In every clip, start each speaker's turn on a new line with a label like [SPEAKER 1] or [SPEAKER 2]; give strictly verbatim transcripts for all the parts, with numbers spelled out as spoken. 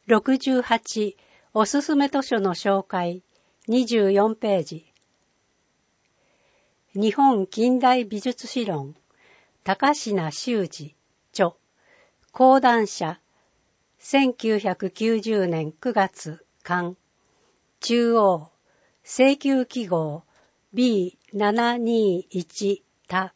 [SPEAKER 1] ろくじゅうはちおすすめ図書の紹介にじゅうよんページ。日本近代美術史論高階修二著講談社せんきゅうひゃくきゅうじゅうねんくがつ刊中央請求記号 ビーななにいち 多。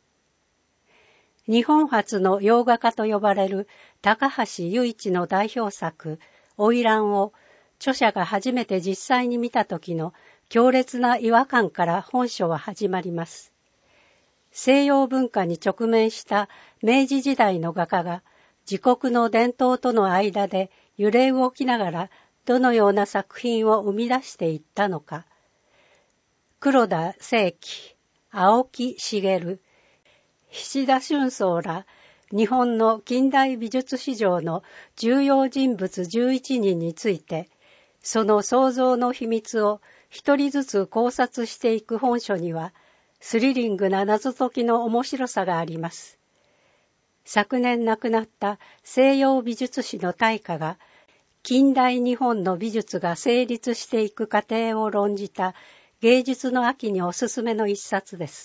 [SPEAKER 1] 日本初の洋画家と呼ばれる高橋由一の代表作花魁を著者が初めて実際に見た時の強烈な違和感から本書は始まります。西洋文化に直面した明治時代の画家が自国の伝統との間で揺れ動きながらどのような作品を生み出していったのか。黒田清輝、青木茂、菱田春草ら日本の近代美術史上の重要人物じゅういちにんについて、その創造の秘密を一人ずつ考察していく本書には、スリリングな謎解きの面白さがあります。昨年亡くなった西洋美術史の大家が、近代日本の美術が成立していく過程を論じた芸術の秋におすすめの一冊です。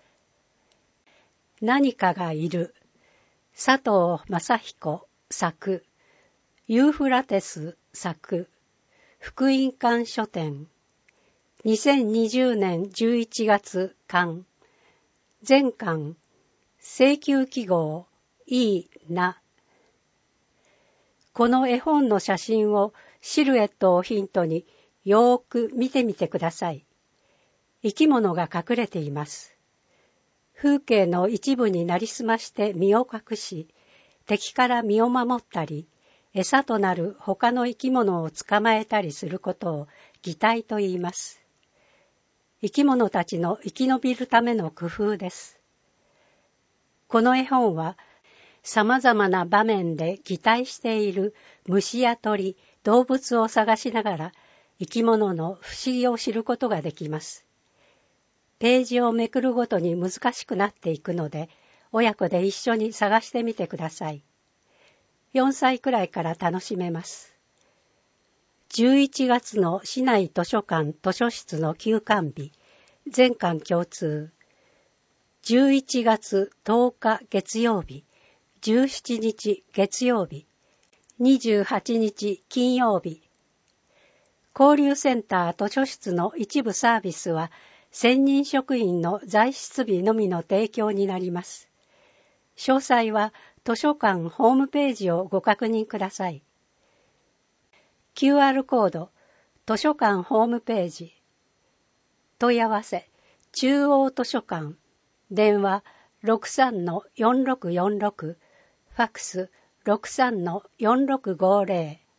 [SPEAKER 1] 何かがいる。佐藤正彦作。ユーフラテス作。福音館書店。にせんにじゅうねんじゅういちがつ刊。全巻。請求記号。いいな。この絵本の写真をシルエットをヒントによーく見てみてください。生き物が隠れています。風景の一部になりすまして身を隠し、敵から身を守ったり、餌となる他の生き物を捕まえたりすることを擬態と言います。生き物たちの生き延びるための工夫です。この絵本は、様々な場面で擬態している虫や鳥、動物を探しながら生き物の不思議を知ることができます。ページをめくるごとに難しくなっていくので、親子で一緒に探してみてください。よんさいくらいから楽しめます。じゅういちがつの市内図書館図書室の休館日、全館共通。じゅういちがつとおか月曜日、じゅうしちにち月曜日、にじゅうはちにち金曜日。交流センター図書室の一部サービスは、専任職員の在室日のみの提供になります。詳細は図書館ホームページをご確認ください。キューアール コード、図書館ホームページ。問い合わせ、中央図書館、電話 ろくさんのよんろくよんろく、ファックス ろくさんのよんろくごぜろ。